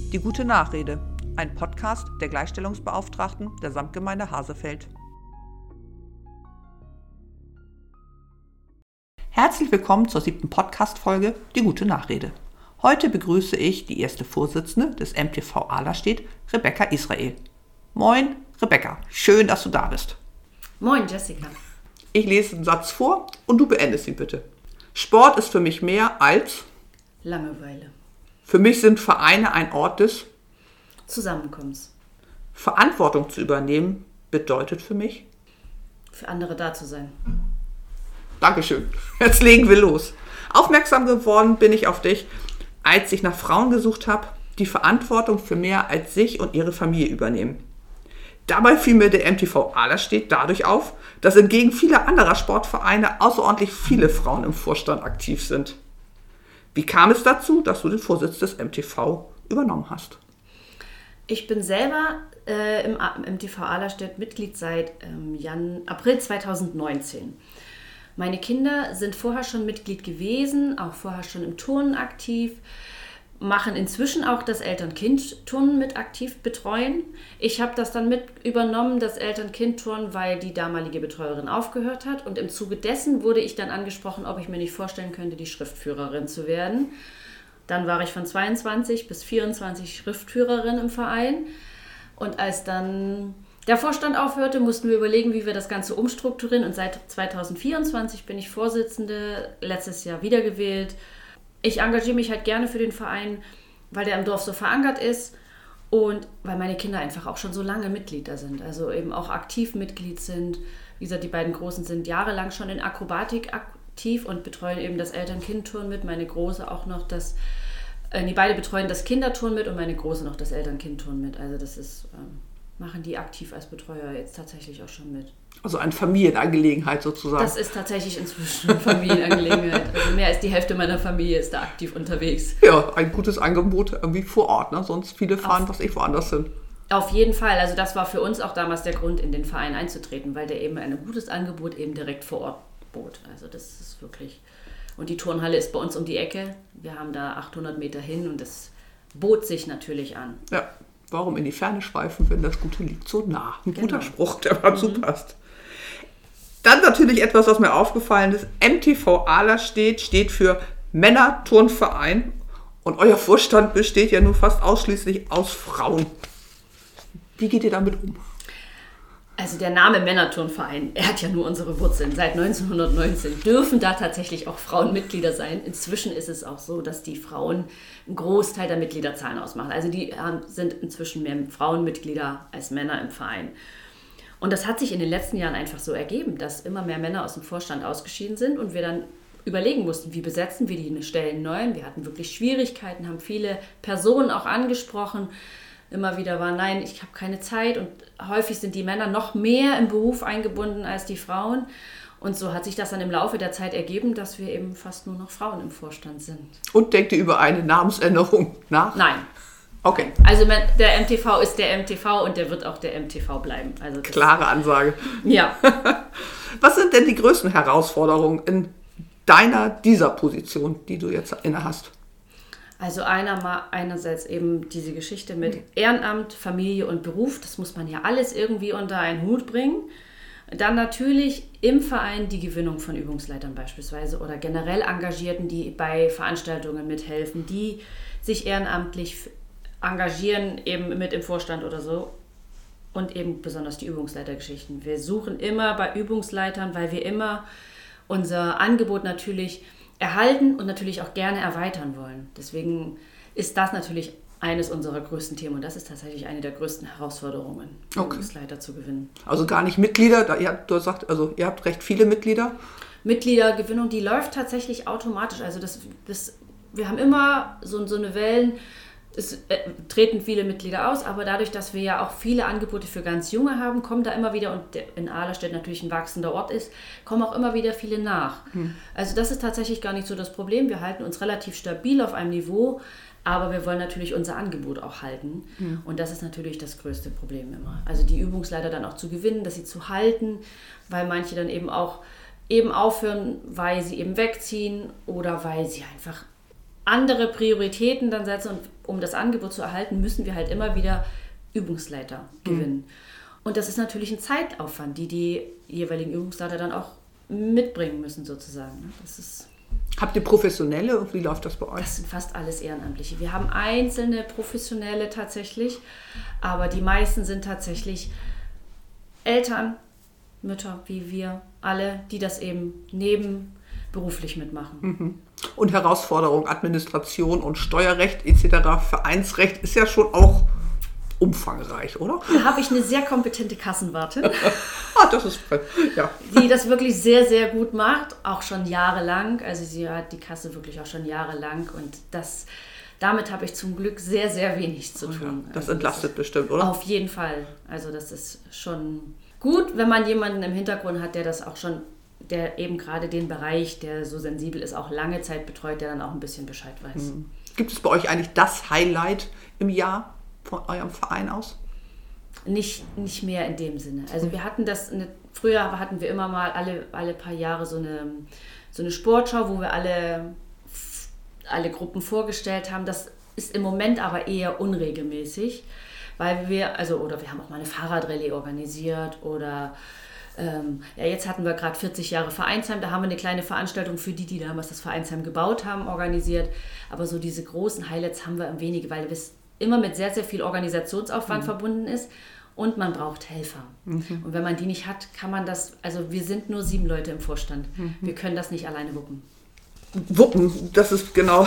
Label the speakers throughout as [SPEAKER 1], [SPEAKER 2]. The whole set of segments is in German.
[SPEAKER 1] Die gute Nachrede, ein Podcast der Gleichstellungsbeauftragten der Samtgemeinde Hasefeld. Herzlich willkommen zur 7. Podcast-Folge Die gute Nachrede. Heute begrüße ich die erste Vorsitzende des MTV Ahlerstedt, Rebecca Israel. Moin, Rebecca, schön, dass du da bist.
[SPEAKER 2] Moin, Jessica.
[SPEAKER 1] Ich lese einen Satz vor und du beendest ihn bitte. Sport ist für mich mehr als...
[SPEAKER 2] Langeweile.
[SPEAKER 1] Für mich sind Vereine ein Ort des...
[SPEAKER 2] Zusammenkommens.
[SPEAKER 1] Verantwortung zu übernehmen bedeutet für mich...
[SPEAKER 2] Für andere da zu sein.
[SPEAKER 1] Dankeschön. Jetzt legen wir los. Aufmerksam geworden bin ich auf dich, als ich nach Frauen gesucht habe, die Verantwortung für mehr als sich und ihre Familie übernehmen. Dabei fiel mir der MTV Ahlerstedt dadurch auf, dass entgegen vieler anderer Sportvereine außerordentlich viele Frauen im Vorstand aktiv sind. Wie kam es dazu, dass du den Vorsitz des MTV übernommen hast?
[SPEAKER 2] Ich bin selber im MTV Ahlerstedt Mitglied seit April 2019. Meine Kinder sind vorher schon Mitglied gewesen, auch vorher schon im Turnen aktiv, machen inzwischen auch das Eltern-Kind-Turnen mit aktiv betreuen. Ich habe das dann mit übernommen, das Eltern-Kind-Turnen, weil die damalige Betreuerin aufgehört hat. Und im Zuge dessen wurde ich dann angesprochen, ob ich mir nicht vorstellen könnte, die Schriftführerin zu werden. Dann war ich von 22 bis 24 Schriftführerin im Verein. Und als dann der Vorstand aufhörte, mussten wir überlegen, wie wir das Ganze umstrukturieren. Und seit 2024 bin ich Vorsitzende, letztes Jahr wiedergewählt. Ich engagiere mich halt gerne für den Verein, weil der im Dorf so verankert ist und weil meine Kinder einfach auch schon so lange Mitglieder sind, also eben auch aktiv Mitglied sind. Wie gesagt, die beiden Großen sind jahrelang schon in Akrobatik aktiv und betreuen eben das Eltern-Kind-Turnen mit. Meine Große auch noch die beide betreuen das Kinderturnen mit und meine Große noch das Eltern-Kind-Turnen mit. Also das ist, machen die aktiv als Betreuer jetzt tatsächlich auch schon mit.
[SPEAKER 1] Also eine Familienangelegenheit sozusagen.
[SPEAKER 2] Das ist tatsächlich inzwischen eine Familienangelegenheit. Also mehr als die Hälfte meiner Familie ist da aktiv unterwegs.
[SPEAKER 1] Ja, ein gutes Angebot irgendwie vor Ort, ne? Sonst viele fahren, woanders hin.
[SPEAKER 2] Auf jeden Fall. Also das war für uns auch damals der Grund, in den Verein einzutreten, weil der eben ein gutes Angebot eben direkt vor Ort bot. Also das ist wirklich... Und die Turnhalle ist bei uns um die Ecke. Wir haben da 800 Meter hin und das bot sich natürlich an.
[SPEAKER 1] Ja, warum in die Ferne schweifen, wenn das Gute liegt so nah? Ein guter Spruch, der dazu passt. Dann natürlich etwas, was mir aufgefallen ist. MTV Ahlerstedt steht für Männerturnverein und euer Vorstand besteht ja nun fast ausschließlich aus Frauen. Wie geht ihr damit um?
[SPEAKER 2] Also der Name Männerturnverein, er hat ja nur unsere Wurzeln. Seit 1919 dürfen da tatsächlich auch Frauen Mitglieder sein. Inzwischen ist es auch so, dass die Frauen einen Großteil der Mitgliederzahlen ausmachen. Also die sind inzwischen mehr Frauenmitglieder als Männer im Verein. Und das hat sich in den letzten Jahren einfach so ergeben, dass immer mehr Männer aus dem Vorstand ausgeschieden sind und wir dann überlegen mussten, wie besetzen wir die Stellen neu. Wir hatten wirklich Schwierigkeiten, haben viele Personen auch angesprochen. Immer wieder war, nein, ich habe keine Zeit und häufig sind die Männer noch mehr im Beruf eingebunden als die Frauen. Und so hat sich das dann im Laufe der Zeit ergeben, dass wir eben fast nur noch Frauen im Vorstand sind.
[SPEAKER 1] Und denkt ihr über eine Namensänderung nach?
[SPEAKER 2] Nein.
[SPEAKER 1] Okay.
[SPEAKER 2] Also der MTV ist der MTV und der wird auch der MTV bleiben. Also
[SPEAKER 1] klare Ansage.
[SPEAKER 2] Ja.
[SPEAKER 1] Was sind denn die größten Herausforderungen in dieser Position, die du jetzt inne hast?
[SPEAKER 2] Also einerseits eben diese Geschichte mit Ehrenamt, Familie und Beruf. Das muss man ja alles irgendwie unter einen Hut bringen. Dann natürlich im Verein die Gewinnung von Übungsleitern beispielsweise oder generell Engagierten, die bei Veranstaltungen mithelfen, die sich ehrenamtlich engagieren, eben mit im Vorstand oder so. Und eben besonders die Übungsleitergeschichten. Wir suchen immer bei Übungsleitern, weil wir immer unser Angebot natürlich erhalten und natürlich auch gerne erweitern wollen. Deswegen ist das natürlich eines unserer größten Themen und das ist tatsächlich eine der größten Herausforderungen, Übungsleiter zu gewinnen.
[SPEAKER 1] Also gar nicht Mitglieder, ihr habt recht viele Mitglieder.
[SPEAKER 2] Mitgliedergewinnung, die läuft tatsächlich automatisch. Also wir haben immer so eine Wellen. Es treten viele Mitglieder aus, aber dadurch, dass wir ja auch viele Angebote für ganz Junge haben, kommen da immer wieder, und in Ahlerstedt natürlich ein wachsender Ort ist, kommen auch immer wieder viele nach. Also das ist tatsächlich gar nicht so das Problem. Wir halten uns relativ stabil auf einem Niveau, aber wir wollen natürlich unser Angebot auch halten. Und das ist natürlich das größte Problem immer. Also die Übungsleiter dann auch zu gewinnen, dass sie zu halten, weil manche dann eben aufhören, weil sie eben wegziehen oder weil sie einfach andere Prioritäten dann setzen und um das Angebot zu erhalten, müssen wir halt immer wieder Übungsleiter gewinnen. Und das ist natürlich ein Zeitaufwand, die jeweiligen Übungsleiter dann auch mitbringen müssen sozusagen. Das ist...
[SPEAKER 1] Habt ihr Professionelle und wie läuft das bei euch?
[SPEAKER 2] Das sind fast alles Ehrenamtliche. Wir haben einzelne Professionelle tatsächlich, aber die meisten sind tatsächlich Eltern, Mütter wie wir, alle, die das eben nebenberuflich mitmachen.
[SPEAKER 1] Und Herausforderung, Administration und Steuerrecht etc., Vereinsrecht ist ja schon auch umfangreich, oder?
[SPEAKER 2] Da habe ich eine sehr kompetente Kassenwartin,
[SPEAKER 1] Das ist, ja.
[SPEAKER 2] die das wirklich sehr, sehr gut macht, auch schon jahrelang. Also sie hat die Kasse wirklich auch schon jahrelang und damit habe ich zum Glück sehr, sehr wenig zu tun.
[SPEAKER 1] Das
[SPEAKER 2] also
[SPEAKER 1] entlastet bestimmt, oder?
[SPEAKER 2] Auf jeden Fall. Also das ist schon gut, wenn man jemanden im Hintergrund hat, der das auch schon, der eben gerade den Bereich, der so sensibel ist, auch lange Zeit betreut, der dann auch ein bisschen Bescheid weiß.
[SPEAKER 1] Gibt es bei euch eigentlich das Highlight im Jahr von eurem Verein aus?
[SPEAKER 2] Nicht mehr in dem Sinne. Also wir hatten früher hatten wir immer mal alle paar Jahre so eine Sportschau, wo wir alle Gruppen vorgestellt haben. Das ist im Moment aber eher unregelmäßig, weil wir haben auch mal eine Fahrradrallye organisiert oder jetzt hatten wir gerade 40 Jahre Vereinsheim, da haben wir eine kleine Veranstaltung für die damals das Vereinsheim gebaut haben, organisiert. Aber so diese großen Highlights haben wir ein wenig, weil es immer mit sehr, sehr viel Organisationsaufwand verbunden ist und man braucht Helfer. Und wenn man die nicht hat, kann man das, also wir sind nur 7 Leute im Vorstand. Wir können das nicht alleine wuppen.
[SPEAKER 1] Wuppen, das ist genau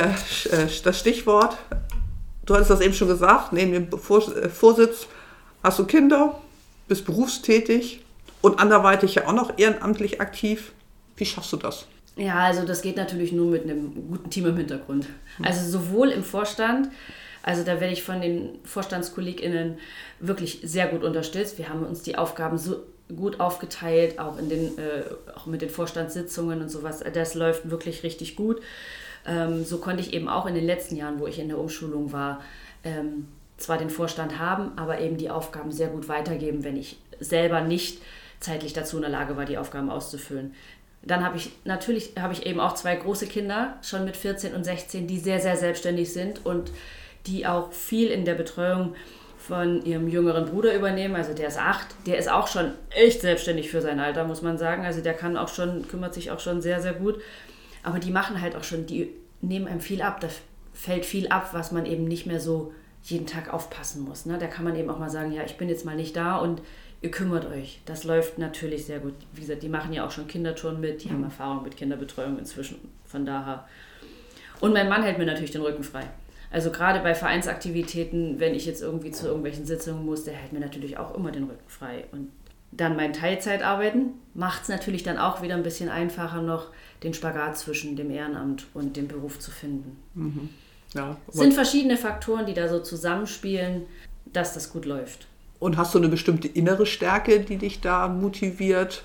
[SPEAKER 1] das Stichwort. Du hattest das eben schon gesagt, neben dem Vorsitz hast du Kinder, bist berufstätig und anderweitig ja auch noch ehrenamtlich aktiv. Wie schaffst du das?
[SPEAKER 2] Ja, also das geht natürlich nur mit einem guten Team im Hintergrund. Also sowohl im Vorstand, also da werde ich von den VorstandskollegInnen wirklich sehr gut unterstützt. Wir haben uns die Aufgaben so gut aufgeteilt, auch auch mit den Vorstandssitzungen und sowas. Das läuft wirklich richtig gut. So konnte ich eben auch in den letzten Jahren, wo ich in der Umschulung war, zwar den Vorstand haben, aber eben die Aufgaben sehr gut weitergeben, wenn ich selber nicht zeitlich dazu in der Lage war, die Aufgaben auszufüllen. Dann habe ich eben auch 2 große Kinder, schon mit 14 und 16, die sehr, sehr selbstständig sind und die auch viel in der Betreuung von ihrem jüngeren Bruder übernehmen. Also der ist 8, der ist auch schon echt selbstständig für sein Alter, muss man sagen. Also der kümmert sich auch schon sehr, sehr gut. Aber die machen halt auch schon, die nehmen einem viel ab. Da fällt viel ab, was man eben nicht mehr so jeden Tag aufpassen muss. Ne? Da kann man eben auch mal sagen, ja, ich bin jetzt mal nicht da und ihr kümmert euch. Das läuft natürlich sehr gut. Wie gesagt, die machen ja auch schon Kinderturnen mit, die haben Erfahrung mit Kinderbetreuung inzwischen, von daher. Und mein Mann hält mir natürlich den Rücken frei. Also gerade bei Vereinsaktivitäten, wenn ich jetzt irgendwie zu irgendwelchen Sitzungen muss, der hält mir natürlich auch immer den Rücken frei. Und dann mein Teilzeitarbeiten macht es natürlich dann auch wieder ein bisschen einfacher noch, den Spagat zwischen dem Ehrenamt und dem Beruf zu finden.
[SPEAKER 1] Ja,
[SPEAKER 2] es sind verschiedene Faktoren, die da so zusammenspielen, dass das gut läuft.
[SPEAKER 1] Und hast du eine bestimmte innere Stärke, die dich da motiviert?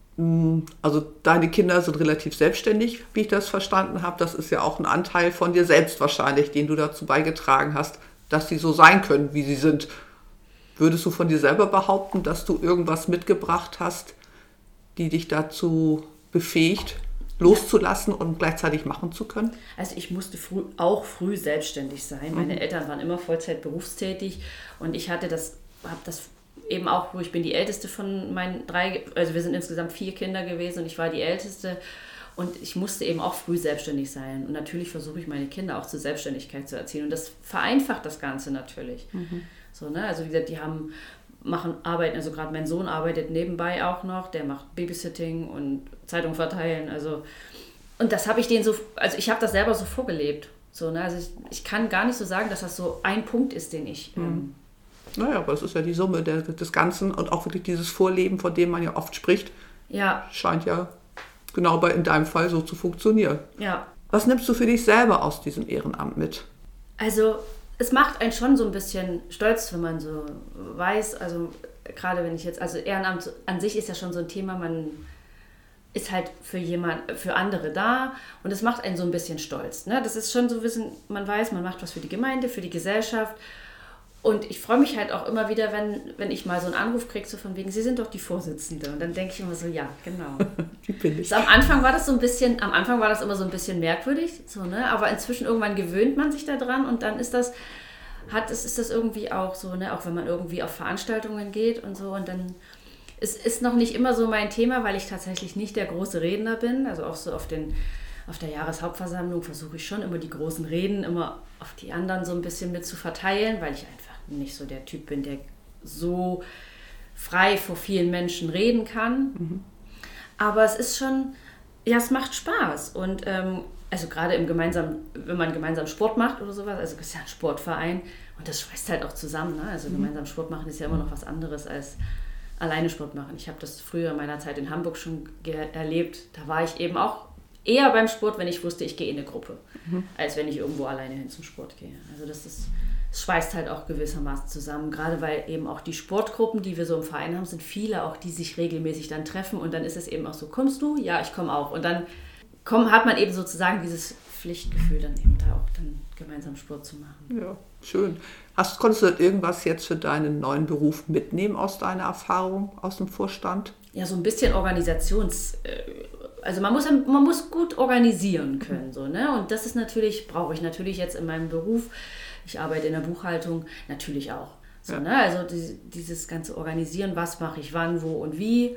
[SPEAKER 1] Also deine Kinder sind relativ selbstständig, wie ich das verstanden habe. Das ist ja auch ein Anteil von dir selbst wahrscheinlich, den du dazu beigetragen hast, dass sie so sein können, wie sie sind. Würdest du von dir selber behaupten, dass du irgendwas mitgebracht hast, die dich dazu befähigt, loszulassen und gleichzeitig machen zu können?
[SPEAKER 2] Also ich musste früh selbstständig sein. Meine Eltern waren immer Vollzeit berufstätig und ich habe das eben auch, wo ich bin die Älteste von meinen 3, also wir sind insgesamt 4 Kinder gewesen und ich war die Älteste und ich musste eben auch früh selbstständig sein. Und natürlich versuche ich meine Kinder auch zur Selbstständigkeit zu erziehen und das vereinfacht das Ganze natürlich. So, ne? Also wie gesagt, die arbeiten, also gerade mein Sohn arbeitet nebenbei auch noch, der macht Babysitting und Zeitung verteilen, also und das habe ich denen so, also ich habe das selber so vorgelebt. So, ne? Also ich kann gar nicht so sagen, dass das so ein Punkt ist, den ich...
[SPEAKER 1] Naja, aber es ist ja die Summe des Ganzen und auch wirklich dieses Vorleben, von dem man ja oft spricht, scheint ja genau in deinem Fall so zu funktionieren.
[SPEAKER 2] Ja.
[SPEAKER 1] Was nimmst du für dich selber aus diesem Ehrenamt mit?
[SPEAKER 2] Also es macht einen schon so ein bisschen stolz, wenn man so weiß, also gerade wenn ich jetzt, also Ehrenamt an sich ist ja schon so ein Thema, man ist halt für andere da und es macht einen so ein bisschen stolz. Ne? Das ist schon so man weiß, man macht was für die Gemeinde, für die Gesellschaft. Und ich freue mich halt auch immer wieder, wenn ich mal so einen Anruf kriege, so von wegen, Sie sind doch die Vorsitzende. Und dann denke ich immer so, ja, genau.
[SPEAKER 1] Die bin ich.
[SPEAKER 2] So, am Anfang war das immer so ein bisschen merkwürdig, so, ne? Aber inzwischen irgendwann gewöhnt man sich daran und dann ist das irgendwie auch so, ne? Auch wenn man irgendwie auf Veranstaltungen geht und so. Und dann ist noch nicht immer so mein Thema, weil ich tatsächlich nicht der große Redner bin. Also auch so auf der Jahreshauptversammlung versuche ich schon immer die großen Reden immer auf die anderen so ein bisschen mit zu verteilen, weil ich einfach nicht so der Typ bin, der so frei vor vielen Menschen reden kann. Mhm. Aber es ist schon, ja, es macht Spaß. Und also gerade wenn man gemeinsam Sport macht oder sowas, also es ist ja ein Sportverein und das schweißt halt auch zusammen. Ne? Also gemeinsam Sport machen ist ja immer noch was anderes als alleine Sport machen. Ich habe das früher in meiner Zeit in Hamburg schon erlebt. Da war ich eben auch eher beim Sport, wenn ich wusste, ich gehe in eine Gruppe, als wenn ich irgendwo alleine hin zum Sport gehe. Also es schweißt halt auch gewissermaßen zusammen, gerade weil eben auch die Sportgruppen, die wir so im Verein haben, sind viele auch, die sich regelmäßig dann treffen und dann ist es eben auch so, kommst du? Ja, ich komme auch. Und dann hat man eben sozusagen dieses Pflichtgefühl, dann eben da auch dann gemeinsam Sport zu machen.
[SPEAKER 1] Ja, schön. Konntest du irgendwas jetzt für deinen neuen Beruf mitnehmen aus deiner Erfahrung aus dem Vorstand?
[SPEAKER 2] Ja, so ein bisschen also man muss gut organisieren können, so, ne? Und das brauche ich natürlich jetzt in meinem Beruf. Ich arbeite in der Buchhaltung natürlich auch. So, ja. Ne? Also dieses ganze Organisieren, was mache ich wann, wo und wie,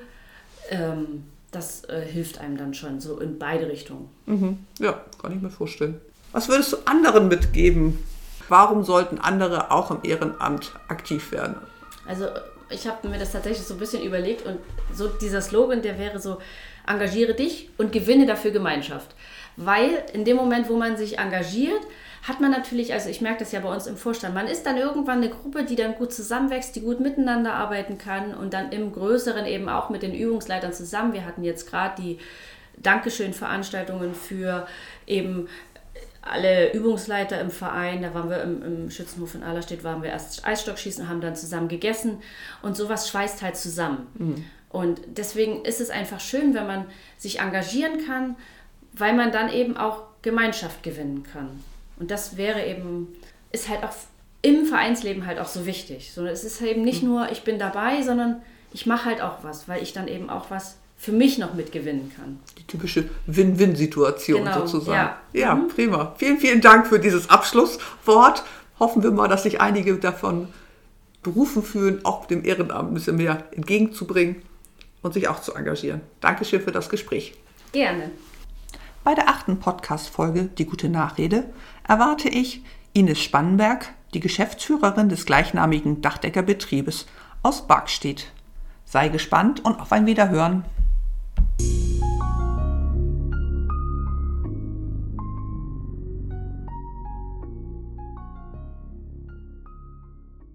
[SPEAKER 2] das hilft einem dann schon so in beide Richtungen. Mhm.
[SPEAKER 1] Ja, kann ich mir vorstellen. Was würdest du anderen mitgeben? Warum sollten andere auch im Ehrenamt aktiv werden?
[SPEAKER 2] Also ich habe mir das tatsächlich so ein bisschen überlegt und so dieser Slogan, der wäre so, engagiere dich und gewinne dafür Gemeinschaft. Weil in dem Moment, wo man sich engagiert, hat man natürlich, also ich merke das ja bei uns im Vorstand, man ist dann irgendwann eine Gruppe, die dann gut zusammenwächst, die gut miteinander arbeiten kann und dann im Größeren eben auch mit den Übungsleitern zusammen. Wir hatten jetzt gerade die Dankeschön-Veranstaltungen für eben alle Übungsleiter im Verein, da waren wir im Schützenhof in Ahlerstedt, waren wir erst Eisstockschießen, haben dann zusammen gegessen und sowas schweißt halt zusammen. Mhm. Und deswegen ist es einfach schön, wenn man sich engagieren kann, weil man dann eben auch Gemeinschaft gewinnen kann. Und das ist halt auch im Vereinsleben halt auch so wichtig. So, es ist eben nicht nur, ich bin dabei, sondern ich mache halt auch was, weil ich dann eben auch was für mich noch mitgewinnen kann.
[SPEAKER 1] Die typische Win-Win-Situation sozusagen. Ja,
[SPEAKER 2] Mhm.
[SPEAKER 1] Prima. Vielen, vielen Dank für dieses Abschlusswort. Hoffen wir mal, dass sich einige davon berufen fühlen, auch dem Ehrenamt ein bisschen mehr entgegenzubringen und sich auch zu engagieren. Dankeschön für das Gespräch.
[SPEAKER 2] Gerne.
[SPEAKER 1] Bei der 8. Podcast-Folge Die gute Nachrede erwarte ich Ines Spannenberg, die Geschäftsführerin des gleichnamigen Dachdeckerbetriebes aus Barkstedt. Sei gespannt und auf ein Wiederhören.